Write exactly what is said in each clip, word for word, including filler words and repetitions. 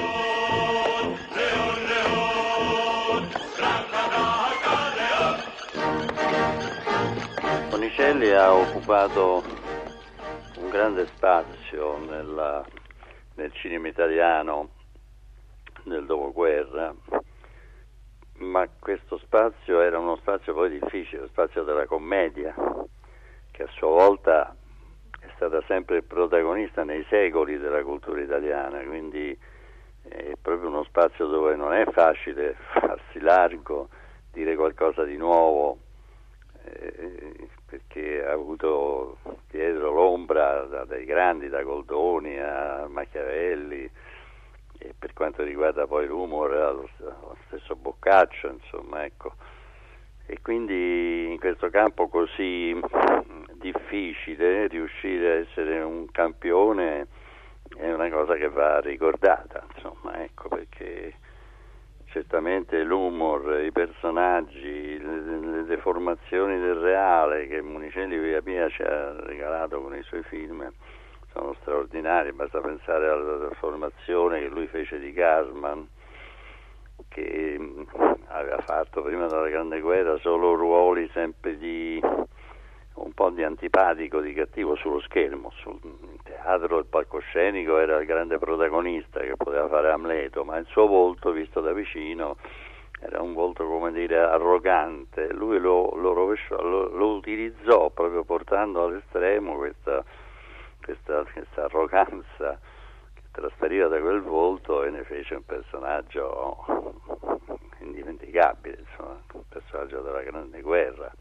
Monicelli ha occupato un grande spazio nella, nel cinema italiano nel dopoguerra, ma questo spazio era uno spazio poi difficile, lo spazio della commedia, che a sua volta è stata sempre protagonista nei secoli della cultura italiana, quindi è proprio uno spazio dove non è facile farsi largo, dire qualcosa di nuovo, eh, perché ha avuto dietro l'ombra da, dai grandi, da Goldoni a Machiavelli, e per quanto riguarda poi l'humor lo, lo stesso Boccaccio, insomma, ecco. E quindi in questo campo così difficile riuscire a essere un campione è una cosa che va ricordata, insomma, ecco, perché certamente l'humor, i personaggi, le, le deformazioni del reale che Monicelli via via ci ha regalato con i suoi film sono straordinari. Basta pensare alla formazione che lui fece di Gassman, che aveva fatto prima della Grande Guerra solo ruoli sempre di un po' di antipatico, di cattivo sullo schermo. Sul teatro, il palcoscenico era il grande protagonista che poteva fare Amleto, ma il suo volto visto da vicino era un volto, come dire, arrogante. Lui lo, lo rovesciò, lo, lo utilizzò proprio portando all'estremo questa Questa, questa arroganza che trasferiva da quel volto e ne fece un personaggio indimenticabile, insomma, un personaggio della Grande Guerra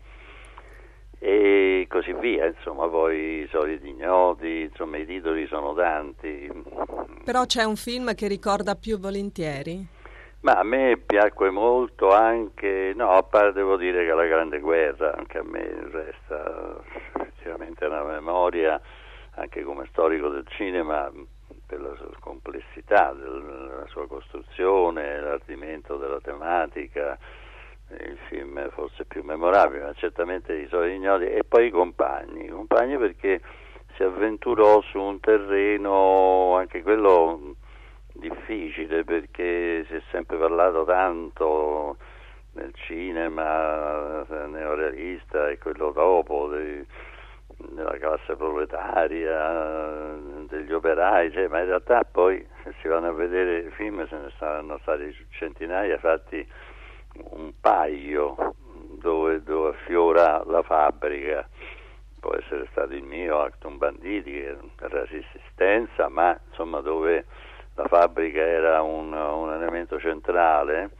e così via, insomma. Poi i soliti ignoti, insomma, i titoli sono tanti. Però c'è un film che ricorda più volentieri? Ma a me piacque molto anche, no, a parte devo dire che la Grande Guerra anche a me resta effettivamente una memoria, anche come storico del cinema, per la sua complessità della sua costruzione, l'ardimento della tematica, il film forse più memorabile, ma certamente i soliti ignoti, e poi i compagni, i compagni perché si avventurò su un terreno anche quello difficile, perché si è sempre parlato tanto nel cinema neorealista e quello dopo dei, della classe proletaria, degli operai, cioè, ma in realtà poi se si vanno a vedere i film se ne saranno stati centinaia fatti un paio dove, dove affiora la fabbrica. Può essere stato il mio Actum Banditi, che era resistenza, ma insomma dove la fabbrica era un, un elemento centrale.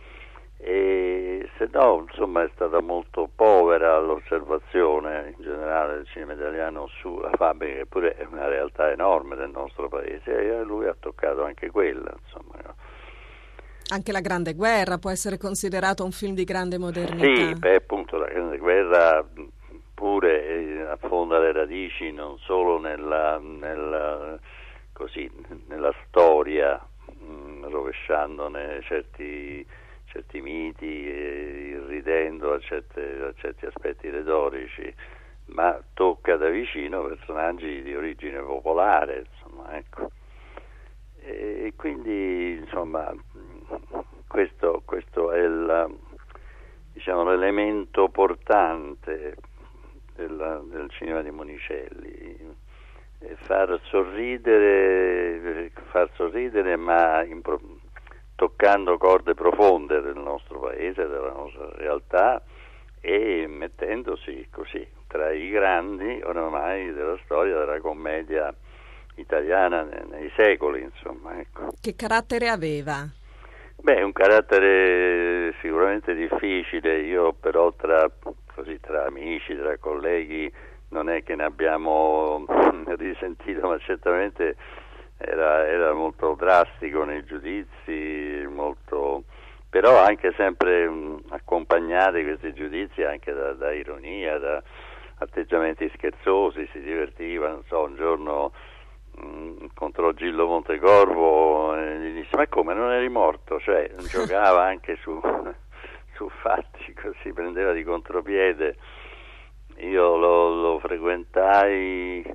E se no, insomma, è stata molto povera l'osservazione in generale del cinema italiano sulla fabbrica, che pure è una realtà enorme del nostro paese, e lui ha toccato anche quella, insomma. Anche la Grande Guerra può essere considerato un film di grande modernità. Sì, beh, appunto la Grande Guerra pure eh, affonda le radici non solo nella, nella, così, nella storia, mh, rovesciandone certi certi miti e irridendo a, certe, a certi aspetti retorici, ma tocca da vicino personaggi di origine popolare, insomma, ecco. E quindi, insomma, questo, questo è il, diciamo, l'elemento portante del, del cinema di Monicelli, far sorridere, far sorridere, ma impro- toccando corde profonde del nostro paese, della nostra realtà, e mettendosi così tra i grandi oramai della storia della commedia italiana nei secoli, insomma, ecco. Che carattere aveva? Beh, un carattere sicuramente difficile. Io però tra, così, tra amici, tra colleghi, non è che ne abbiamo risentito, ma certamente Era, era molto drastico nei giudizi, molto, però anche sempre um, accompagnati questi giudizi anche da, da ironia, da atteggiamenti scherzosi, si divertiva. Non so, un giorno um, incontrò Gillo Montecorvo e gli disse: ma come, non eri morto? Cioè giocava anche su, su fatti così, prendeva di contropiede. Io lo, lo frequentai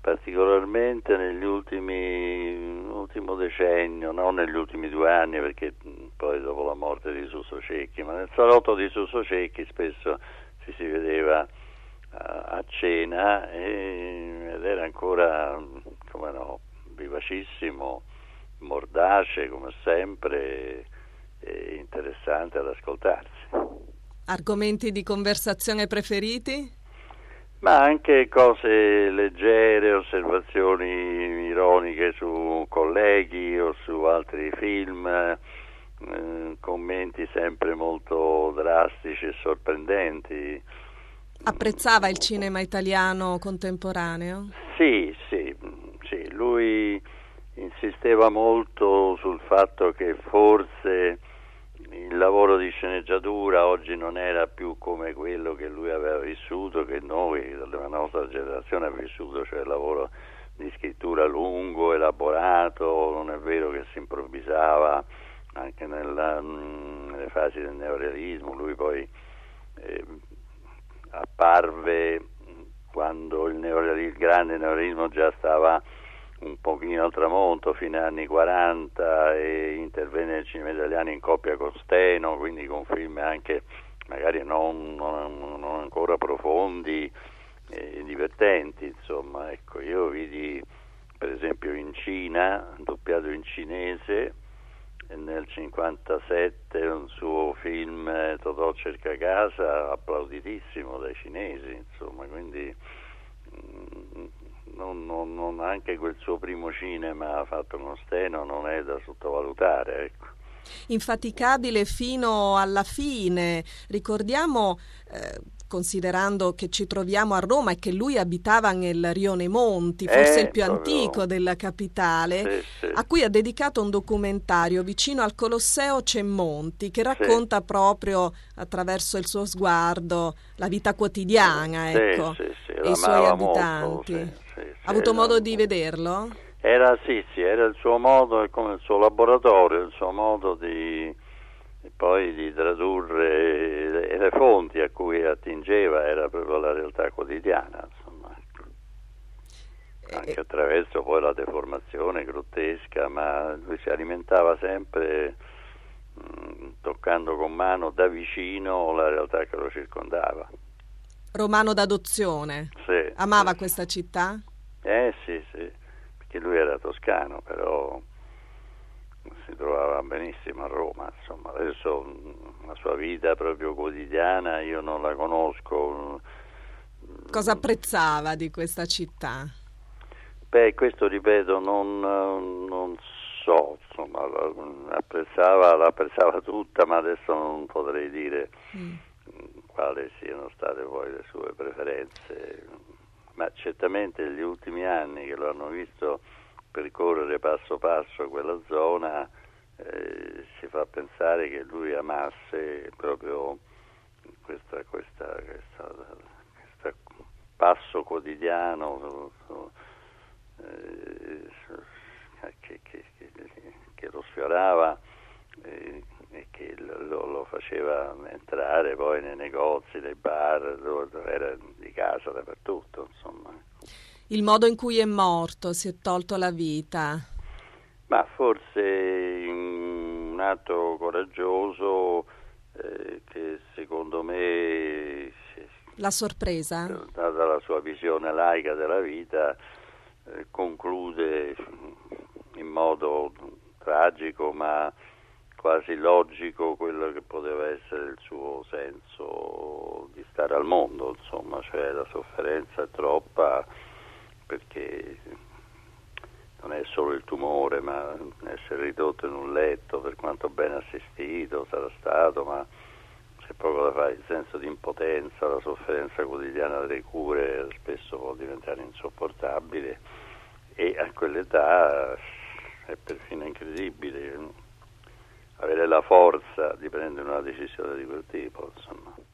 particolarmente negli ultimi ultimo decennio, non negli ultimi due anni, perché poi dopo la morte di Suso Cecchi, ma nel salotto di Suso Cecchi spesso ci si vedeva a, a cena e, ed era ancora, come no, vivacissimo, mordace come sempre e interessante ad ascoltarsi. Argomenti di conversazione preferiti? Ma anche cose leggere, osservazioni ironiche su colleghi o su altri film, eh, commenti sempre molto drastici e sorprendenti. Apprezzava il cinema italiano contemporaneo? Sì, sì, sì, lui insisteva molto sul fatto che forse il lavoro di sceneggiatura oggi non era più come quello che lui aveva vissuto, che noi della nostra generazione ha vissuto, cioè il lavoro di scrittura lungo, elaborato. Non è vero che si improvvisava anche nella, nelle fasi del neorealismo. Lui poi eh, apparve quando il, neorealismo, il grande neorealismo già stava un pochino al tramonto, fino agli anni quaranta, e intervenne nel cinema italiano in coppia con Steno, quindi con film anche magari non, non, non ancora profondi e divertenti, insomma. Ecco, io vidi per esempio in Cina, doppiato in cinese, nel cinquantasette un suo film Totò cerca casa, applauditissimo dai cinesi, insomma, quindi mh, Non, non, non, anche quel suo primo cinema fatto con Steno non è da sottovalutare, ecco. Infaticabile fino alla fine. Ricordiamo, eh, considerando che ci troviamo a Roma e che lui abitava nel Rione Monti, forse Eh, il più proprio, antico della capitale, sì, sì, a cui ha dedicato un documentario. Vicino al Colosseo c'è Monti, che racconta sì, proprio attraverso il suo sguardo la vita quotidiana, sì, ecco, sì, sì, e i suoi l'amava molto, abitanti. sì, sì, sì, Ha avuto era, modo di vederlo? era, sì, sì, era il suo modo, come il suo laboratorio, il suo modo di poi di tradurre le, le fonti a cui attingeva, era proprio la realtà quotidiana, insomma, ecco. Anche attraverso poi la deformazione grottesca, ma lui si alimentava sempre mh, toccando con mano da vicino la realtà che lo circondava. Romano d'adozione. Sì, Amava sì. questa città? Eh sì, sì, perché lui era toscano, però si trovava benissimo a Roma, insomma. Adesso mh, la sua vita proprio quotidiana io non la conosco. Cosa apprezzava di questa città? Beh, questo ripeto, non, non so, insomma, apprezzava, l'apprezzava tutta, ma adesso non potrei dire Mm. quali siano state poi le sue preferenze, ma certamente negli ultimi anni che lo hanno visto percorrere passo passo quella zona, eh, si fa pensare che lui amasse proprio questa, questa, questa, questa passo quotidiano eh, che, che, che, che lo sfiorava eh, e che lo, lo faceva entrare poi nei negozi, nei bar, dove era di casa dappertutto, insomma. Il modo in cui è morto, si è tolto la vita. Ma forse un atto coraggioso eh, che secondo me, La sorpresa? data la sua visione laica della vita, eh, conclude in modo tragico ma quasi logico quello che poteva essere il suo senso di stare al mondo, insomma, cioè la sofferenza è troppa, perché non è solo il tumore, ma essere ridotto in un letto, per quanto ben assistito sarà stato, ma c'è poco da fare. Il senso di impotenza, la sofferenza quotidiana delle cure spesso può diventare insopportabile, e a quell'età è perfino incredibile avere la forza di prendere una decisione di quel tipo, insomma.